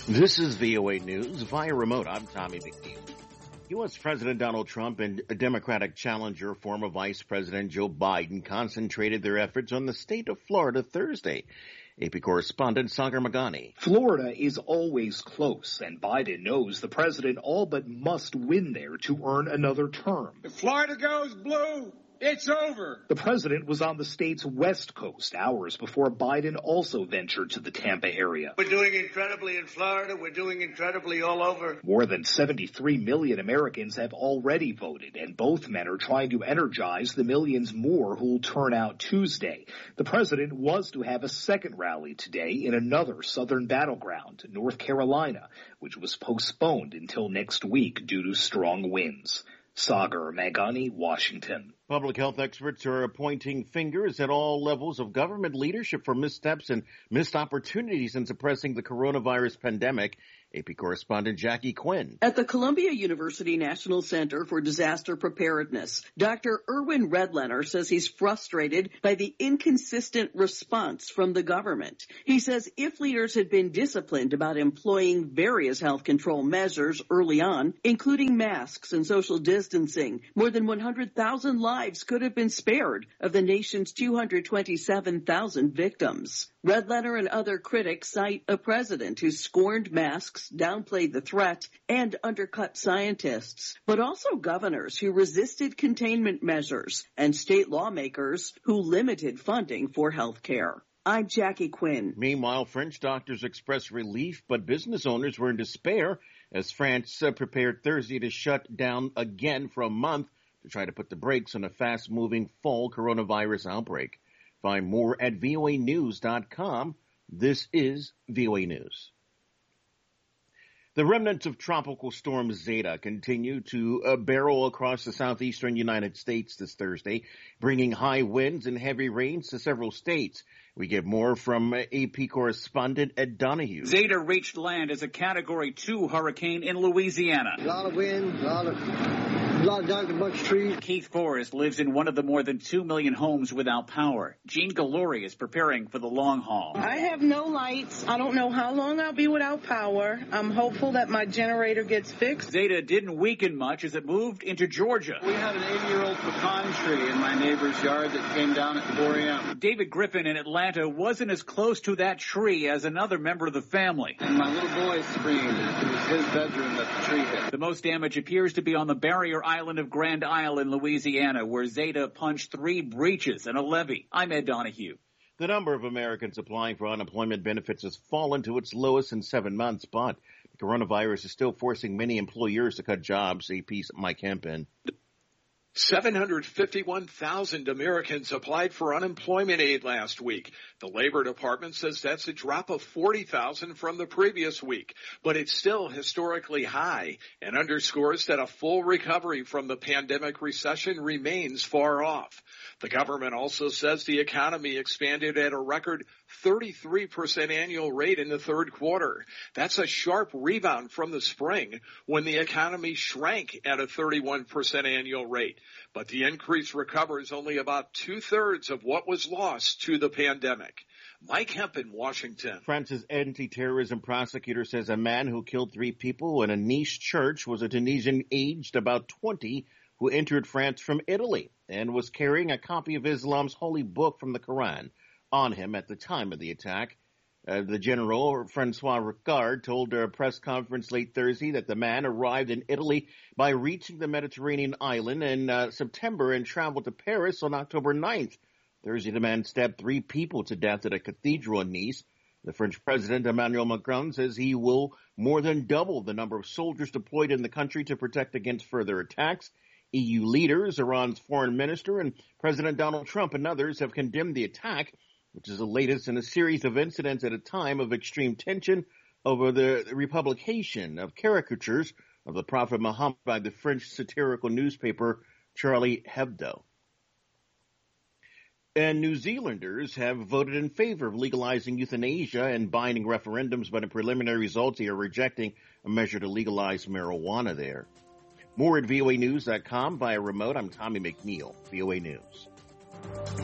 This is VOA News via remote. I'm Tommy McNeil. U.S. President Donald Trump and Democratic challenger, former Vice President Joe Biden, concentrated their efforts on the state of Florida Thursday. AP correspondent Sagar Magani. Florida is always close, and Biden knows the president all but must win there to earn another term. If Florida goes blue, it's over. The president was on the state's west coast hours before Biden also ventured to the Tampa area. We're doing incredibly in Florida. We're doing incredibly all over. More than 73 million Americans have already voted, and both men are trying to energize the millions more who'll turn out Tuesday. The president was to have a second rally today in another southern battleground, North Carolina, which was postponed until next week due to strong winds. Sagar Magani, Washington. Public health experts are pointing fingers at all levels of government leadership for missteps and missed opportunities in suppressing the coronavirus pandemic. AP correspondent Jackie Quinn. At the Columbia University National Center for Disaster Preparedness, Dr. Erwin Redlener says he's frustrated by the inconsistent response from the government. He says if leaders had been disciplined about employing various health control measures early on, including masks and social distancing, more than 100,000 lives could have been spared of the nation's 227,000 victims. Redlener and other critics cite a president who scorned masks, downplayed the threat, and undercut scientists, but also governors who resisted containment measures and state lawmakers who limited funding for health care. I'm Jackie Quinn. Meanwhile, French doctors expressed relief, but business owners were in despair as France prepared Thursday to shut down again for a month to try to put the brakes on a fast-moving fall coronavirus outbreak. Find more at voanews.com. This is VOA News. The remnants of Tropical Storm Zeta continue to barrel across the southeastern United States this Thursday, bringing high winds and heavy rains to several states. We get more from AP correspondent Ed Donahue. Zeta reached land as a Category 2 hurricane in Louisiana. A lot of wind, a lot of down a bunch of trees. Keith Forrest lives in one of the more than 2 million homes without power. Jean Galori is preparing for the long haul. I have no lights. I don't know how long I'll be without power. I'm hopeful that my generator gets fixed. Zeta didn't weaken much as it moved into Georgia. We had an 80-year-old pecan tree in my neighbor's yard that came down at 4 a.m. David Griffin in Atlanta wasn't as close to that tree as another member of the family. And my little boy screamed. It was his bedroom that the tree hit. The most damage appears to be on the barrier island of Grand Isle in Louisiana, where Zeta punched 3 breaches and a levee. I'm Ed Donahue. The number of Americans applying for unemployment benefits has fallen to its lowest in 7 months, but the coronavirus is still forcing many employers to cut jobs. AP's Mike Hempen. 751,000 Americans applied for unemployment aid last week. The Labor Department says that's a drop of 40,000 from the previous week, but it's still historically high and underscores that a full recovery from the pandemic recession remains far off. The government also says the economy expanded at a record 33% annual rate in the third quarter. That's a sharp rebound from the spring when the economy shrank at a 31% annual rate. But the increase recovers only about 2/3 of what was lost to the pandemic. Mike Hempen, Washington. France's anti-terrorism prosecutor says a man who killed 3 people in a Nice church was a Tunisian aged about 20 who entered France from Italy and was carrying a copy of Islam's holy book from the Quran on him at the time of the attack. The general, Francois Ricard, told a press conference late Thursday that the man arrived in Italy by reaching the Mediterranean island in September and traveled to Paris on October 9th. Thursday, the man stabbed 3 people to death at a cathedral in Nice. The French president, Emmanuel Macron, says he will more than double the number of soldiers deployed in the country to protect against further attacks. EU leaders, Iran's foreign minister, and President Donald Trump and others have condemned the attack, which is the latest in a series of incidents at a time of extreme tension over the republication of caricatures of the Prophet Muhammad by the French satirical newspaper Charlie Hebdo. And New Zealanders have voted in favor of legalizing euthanasia and binding referendums, but in preliminary results, they are rejecting a measure to legalize marijuana there. More at voanews.com via remote. I'm Tommy McNeil, VOA News.